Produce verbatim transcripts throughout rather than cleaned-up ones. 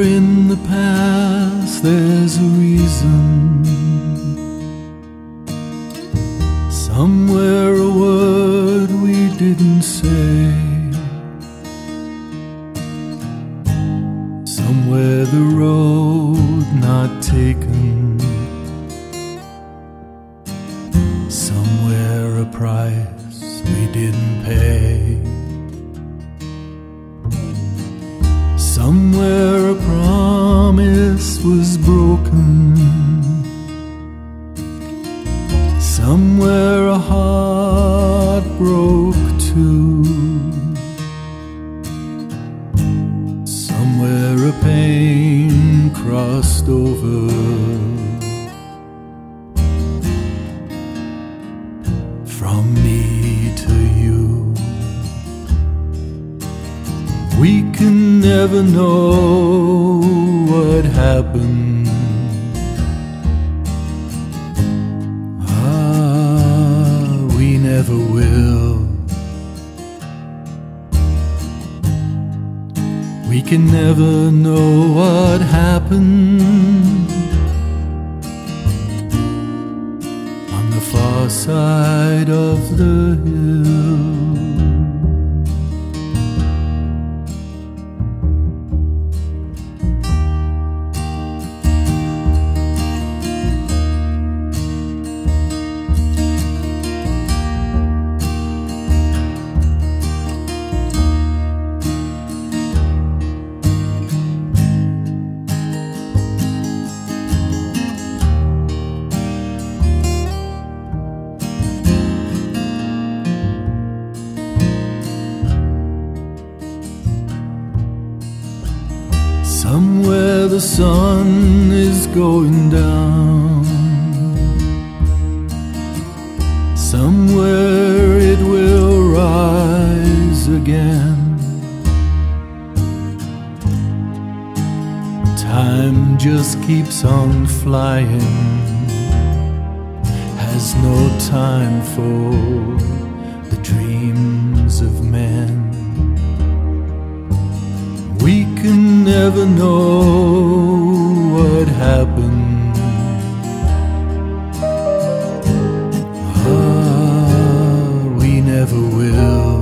in the past there's a reason. Somewhere a word we didn't say. Somewhere the road not taken. Somewhere a price we didn't pay. Somewhere a promise was broken. Somewhere a heart broke too. Somewhere a pain crossed over. From me to you. We can never know what happened. Ah, we never will. We can never know what happened on the far side of the hill. Somewhere the sun is going down. Somewhere it will rise again. Time just keeps on flying, has no time for the dreams of men. We can never know what happened. Ah, we never will.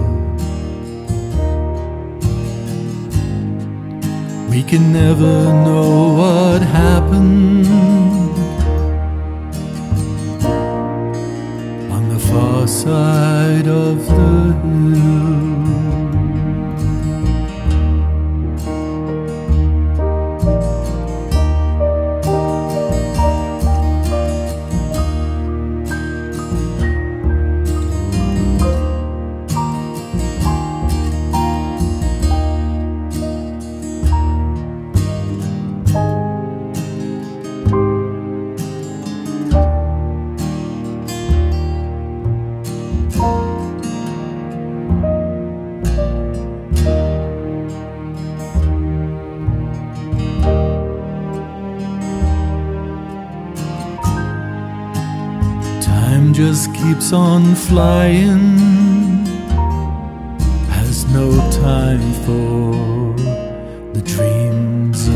We can never know what happened on the far side of the hill. Time just keeps on flying, has no time for the dreams